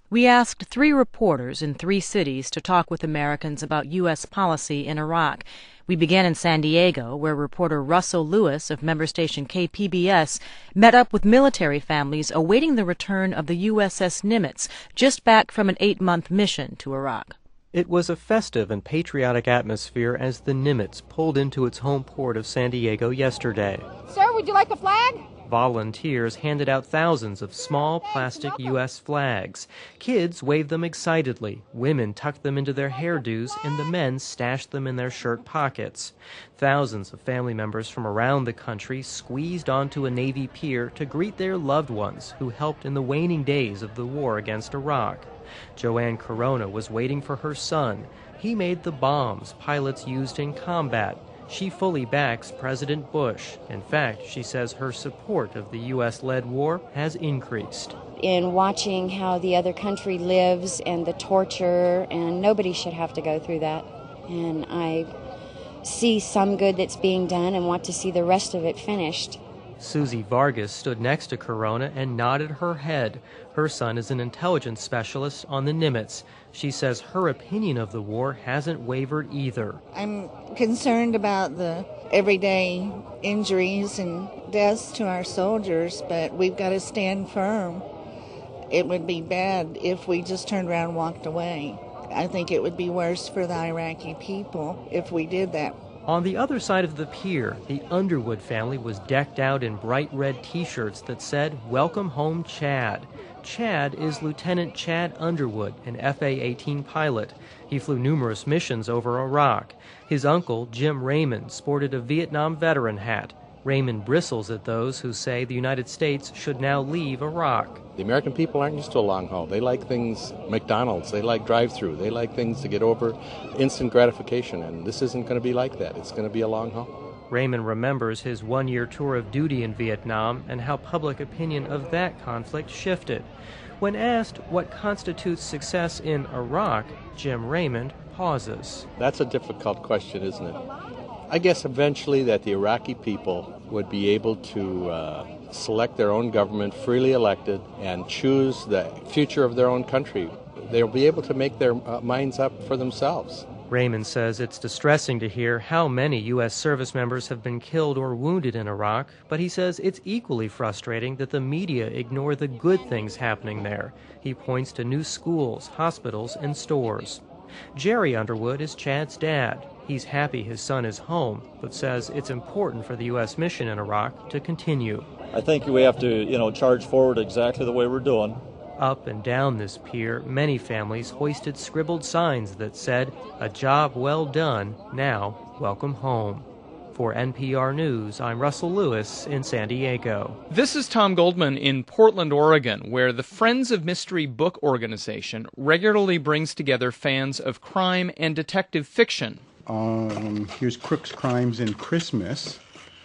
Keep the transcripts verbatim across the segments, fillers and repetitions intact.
We asked three reporters in three cities to talk with Americans about U S policy in Iraq. We began in San Diego, where reporter Russell Lewis of member station K P B S met up with military families awaiting the return of the U S S Nimitz, just back from an eight-month mission to Iraq. It was a festive and patriotic atmosphere as the Nimitz pulled into its home port of San Diego yesterday. Sir, would you like a flag? Volunteers handed out thousands of small plastic U S flags. Kids waved them excitedly. Women tucked them into their hairdos, and the men stashed them in their shirt pockets. Thousands of family members from around the country squeezed onto a Navy pier to greet their loved ones who helped in the waning days of the war against Iraq. Joanne Corona was waiting for her son. He made the bombs pilots used in combat. She fully backs President Bush. In fact, she says her support of the U S-led war has increased. In watching how the other country lives and the torture, and nobody should have to go through that. And I see some good that's being done and want to see the rest of it finished. Susie Vargas stood next to Corona and nodded her head. Her son is an intelligence specialist on the Nimitz. She says her opinion of the war hasn't wavered either. I'm concerned about the everyday injuries and deaths to our soldiers, but we've got to stand firm. It would be bad if we just turned around and walked away. I think it would be worse for the Iraqi people if we did that. On the other side of the pier, the Underwood family was decked out in bright red T-shirts that said, "Welcome home, Chad." Chad is Lieutenant Chad Underwood, an F A eighteen pilot. He flew numerous missions over Iraq. His uncle, Jim Raymond, sported a Vietnam veteran hat. Raymond bristles at those who say the United States should now leave Iraq. The American people aren't used to a long haul. They like things, McDonald's, they like drive-through, they like things to get over, instant gratification, and this isn't going to be like that. It's going to be a long haul. Raymond remembers his one-year tour of duty in Vietnam and how public opinion of that conflict shifted. When asked what constitutes success in Iraq, Jim Raymond pauses. That's a difficult question, isn't it? I guess eventually that the Iraqi people would be able to uh, select their own government, freely elected, and choose the future of their own country. They'll be able to make their uh, minds up for themselves. Raymond says it's distressing to hear how many U S service members have been killed or wounded in Iraq, but he says it's equally frustrating that the media ignore the good things happening there. He points to new schools, hospitals, and stores. Jerry Underwood is Chad's dad. He's happy his son is home, but says it's important for the U S mission in Iraq to continue. I think we have to, you know, charge forward exactly the way we're doing. Up and down this pier, many families hoisted scribbled signs that said, "A job well done, now welcome home." For N P R News, I'm Russell Lewis in San Diego. This is Tom Goldman in Portland, Oregon, where the Friends of Mystery book organization regularly brings together fans of crime and detective fiction. Um, here's Crooks, Crimes, and Christmas.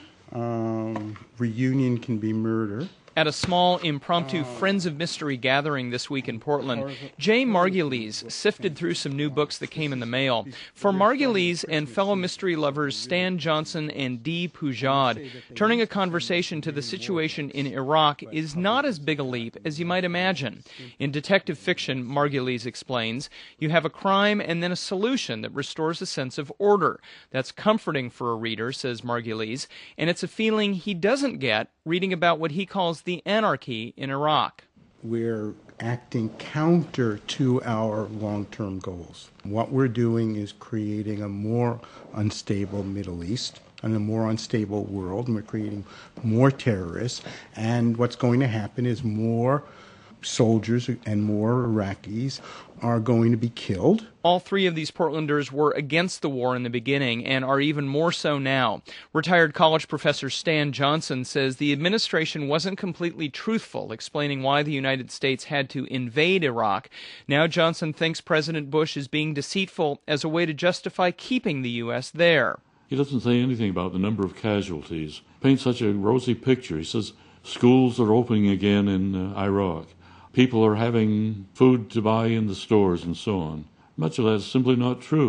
Um, Reunion Can Be Murder. At a small, impromptu Friends of Mystery gathering this week in Portland, Jay Margulies sifted through some new books that came in the mail. For Margulies and fellow mystery lovers Stan Johnson and Dee Poujade, turning a conversation to the situation in Iraq is not as big a leap as you might imagine. In detective fiction, Margulies explains, you have a crime and then a solution that restores a sense of order. That's comforting for a reader, says Margulies, and it's a feeling he doesn't get reading about what he calls the anarchy in Iraq. We're acting counter to our long-term goals. What we're doing is creating a more unstable Middle East and a more unstable world, and we're creating more terrorists, and what's going to happen is more soldiers and more Iraqis are going to be killed. All three of these Portlanders were against the war in the beginning and are even more so now. Retired college professor Stan Johnson says the administration wasn't completely truthful, explaining why the United States had to invade Iraq. Now Johnson thinks President Bush is being deceitful as a way to justify keeping the U S there. He doesn't say anything about the number of casualties. Paints such a rosy picture. He says schools are opening again in uh, Iraq. People are having food to buy in the stores and so on. Much of that is simply not true.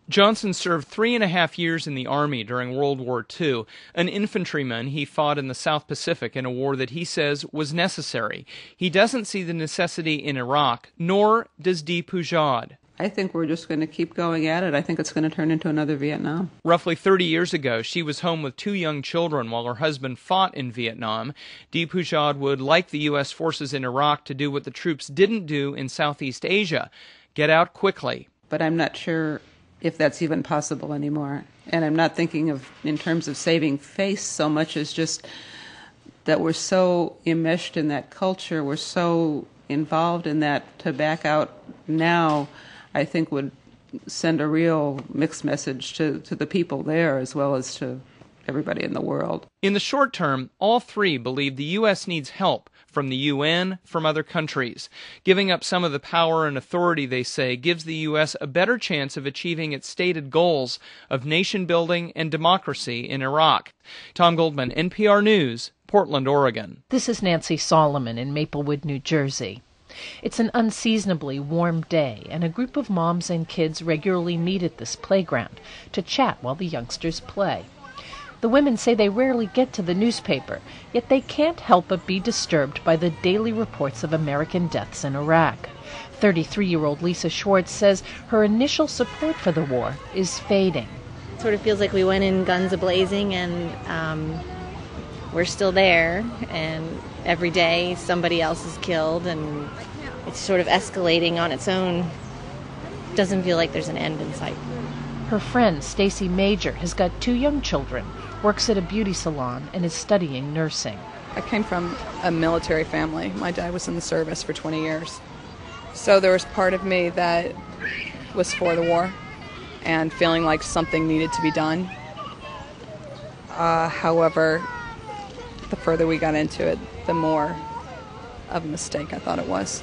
Johnson served three and a half years in the Army during World War Two. An infantryman, he fought in the South Pacific in a war that he says was necessary. He doesn't see the necessity in Iraq, nor does Dee Poujade. I think we're just going to keep going at it. I think it's going to turn into another Vietnam. Roughly thirty years ago, she was home with two young children while her husband fought in Vietnam. Dee Poujade would like the U S forces in Iraq to do what the troops didn't do in Southeast Asia, get out quickly. But I'm not sure if that's even possible anymore. And I'm not thinking of in terms of saving face so much as just that we're so enmeshed in that culture, we're so involved in that, to back out now, I think would send a real mixed message to, to the people there as well as to everybody in the world. In the short term, all three believe the U S needs help from the U N, from other countries. Giving up some of the power and authority, they say, gives the U S a better chance of achieving its stated goals of nation building and democracy in Iraq. Tom Goldman, N P R News, Portland, Oregon. This is Nancy Solomon in Maplewood, New Jersey. It's an unseasonably warm day, and a group of moms and kids regularly meet at this playground to chat while the youngsters play. The women say they rarely get to the newspaper, yet they can't help but be disturbed by the daily reports of American deaths in Iraq. thirty-three-year-old Lisa Schwartz says her initial support for the war is fading. It sort of feels like we went in guns a-blazing, and um, we're still there, and every day somebody else is killed, and it's sort of escalating on its own. Doesn't feel like there's an end in sight. Her friend, Stacy Major, has got two young children, works at a beauty salon, and is studying nursing. I came from a military family. My dad was in the service for twenty years. So there was part of me that was for the war and feeling like something needed to be done. Uh, however, the further we got into it, the more of a mistake I thought it was.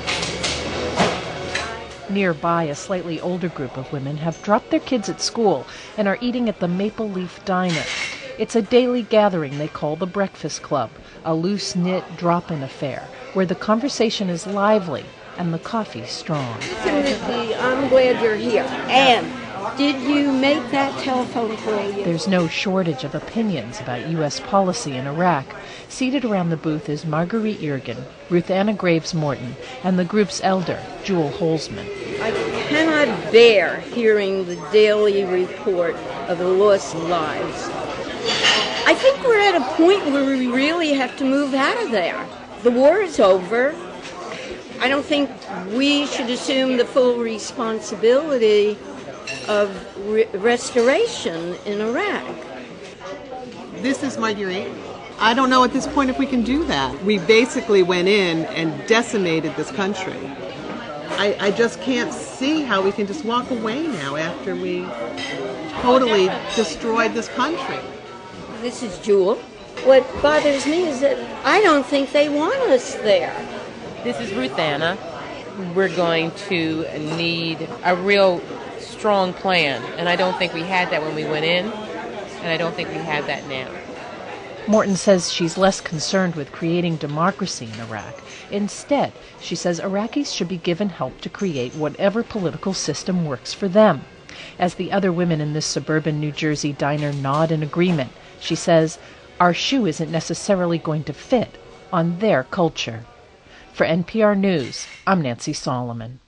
Nearby, a slightly older group of women have dropped their kids at school and are eating at the Maple Leaf Diner. It's a daily gathering they call the Breakfast Club, a loose-knit drop-in affair where the conversation is lively and the coffee strong. Timothy, I'm glad you're here. And did you make that telephone call yet? There's no shortage of opinions about U S policy in Iraq. Seated around the booth is Marguerite Irgin, Ruth Anna Graves Morton, and the group's elder, Jewel Holzman. I cannot bear hearing the daily report of the lost lives. I think we're at a point where we really have to move out of there. The war is over. I don't think we should assume the full responsibility of re- restoration in Iraq. This is Marguerite. I don't know at this point if we can do that. We basically went in and decimated this country. I, I just can't see how we can just walk away now after we totally destroyed this country. This is Jewel. What bothers me is that I don't think they want us there. This is Ruth Anna. We're going to need a real strong plan, and I don't think we had that when we went in, and I don't think we have that now. Morton says she's less concerned with creating democracy in Iraq. Instead, she says Iraqis should be given help to create whatever political system works for them. As the other women in this suburban New Jersey diner nod in agreement, she says, our shoe isn't necessarily going to fit on their culture. For N P R News, I'm Nancy Solomon.